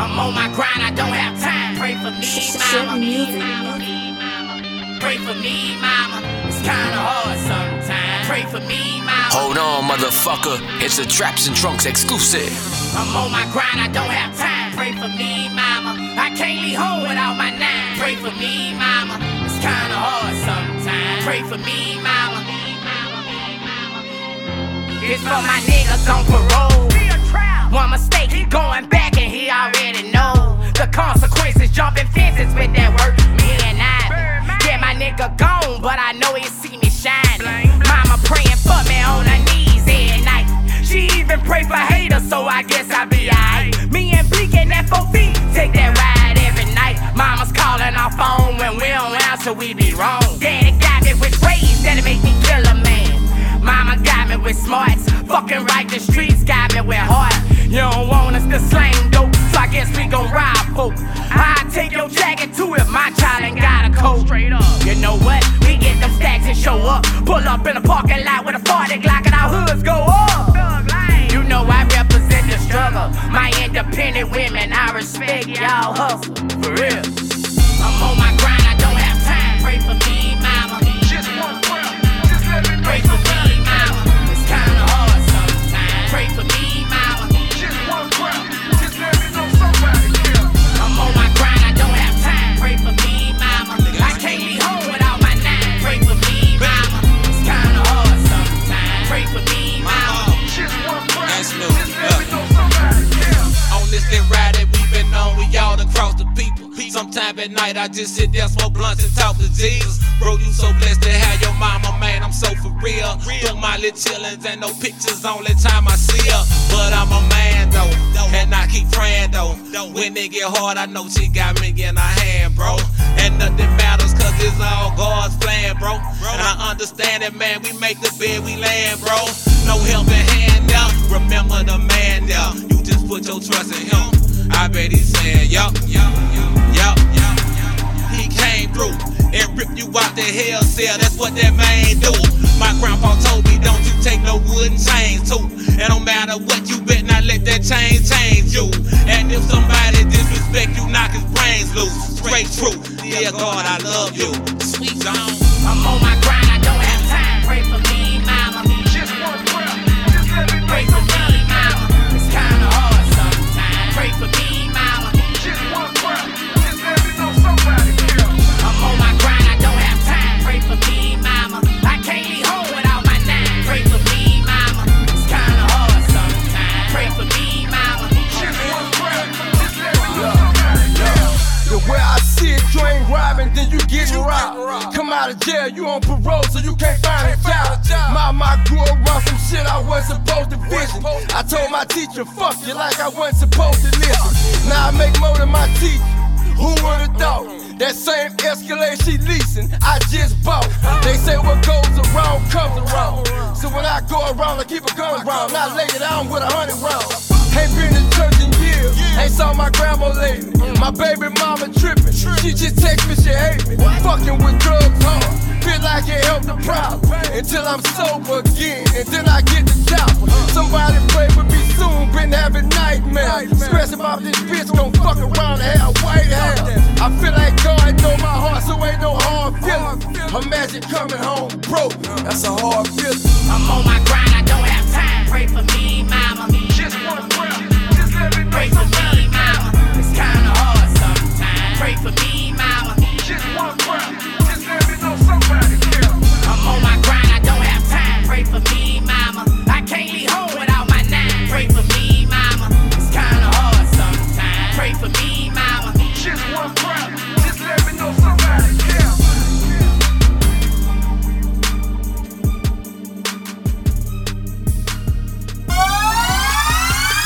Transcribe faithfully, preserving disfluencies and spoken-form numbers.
I'm on my grind, I don't have time. Pray for me, mama. Pray for me, mama. It's kinda hard sometimes. Pray for me, mama. Hold on, motherfucker. It's a Traps and Trunks exclusive. I'm on my grind, I don't have time. Pray for me, mama. I can't leave home without my nine. Pray for me, mama. It's kinda hard sometimes. Pray for me, mama. It's for my niggas on parole. One mistake, he going back and he already know the consequences. Jumping fences with that work, me and I. Yeah, my nigga gone, but I know he see me shining. Mama praying for me on her knees every night. She even pray for haters, so I guess I be alright. Me and Bleak and F O B take that ride every night. Mama's calling our phone when we don't answer, we be wrong. Daddy got me with rage, that'll make me kill a man. Mama got me with smarts, fucking right, the streets got me with heart. You don't want us to slang dope, so I guess we gon' rob folk. I take your jacket too if my child ain't got a coat. Straight up. You know what? We get them stacks and show up. Pull up in the parking lot with a forty Glock and our hoods go up. You know I represent the struggle. My independent women, I respect y'all hustle. For real. I'm on my grind, I don't have time. Pray for me, mama. Just one prayer, just let me pray for me, mama. It's kinda hard sometimes. Pray for me, mama. Just one prayer, just let me know somebody here. I'm on my grind, I don't have time. Pray for me, mama. I can't leave home without my nine. Pray for me, mama. It's kinda hard sometimes. Pray for me, mama. Just one prayer, just let me know somebody here. On this little ride that we been on, we all across the people. Sometime at night I just sit there, smoke blunts and talk to Jesus. Bro, you so blessed to have your mama, man, I'm so for real. Do my little chillins and no pictures only time I see her. But I'm a man though, and I keep praying though. When it get hard, I know she got me in her hand, bro. And nothing matters cause it's all God's plan, bro. And I understand it, man, we make the bed, we land, bro. No helping hand there, remember the man there. You just put your trust in him. I bet he's saying, yup, yup, yup, yup. He came through and ripped you out the hell cell. That's what that man do. My grandpa told me, don't you take no wooden chains too. And no matter what, you better not let that chain change you. And if somebody disrespect you, knock his brains loose. Straight true. Dear God, I love you. Sweet John. I'm on my grind, I don't have time. Pray for me, mama. Just one prayer, just let me pray for me, mama. It's kinda hard sometimes. Pray for me, mama. Just one prayer, just let me know somebody here. I'm on my grind, I don't have time. Pray for me, mama. I can't leave home without my nine. Pray for me, mama. It's kinda hard sometimes. Pray for me, mama. Just one prayer, just let me know somebody here. The way I see it, you ain't robbing, then you getting robbed. Come out of jail, you on parole, so you can't find a job. Mama, I grew around some shit I wasn't supposed to vision. I told my teacher, fuck you, like I wasn't supposed to listen. Now I make more than my teacher. Who would've thought? That same Escalade she leasing, I just bought. They say what goes around comes around. So when I go around, I keep a gun around. Not lay it down with a hundred rounds. Ain't been in church in years, ain't saw my grandma lately. My baby mama tripping, she just text me she hate me. Fucking with drugs hard, feel like it helped the problem. Until I'm sober again, and then I get the chopper. Somebody pray for me soon, been having nightmares. Stressing about this bitch, gon' fuck around and have white hair. I feel like God know my heart, so ain't no hard feeling. Imagine coming home broke, that's a hard feeling. I'm on my grind, I don't have time. Pray for me, mama. Just one prayer, just let me pray for me.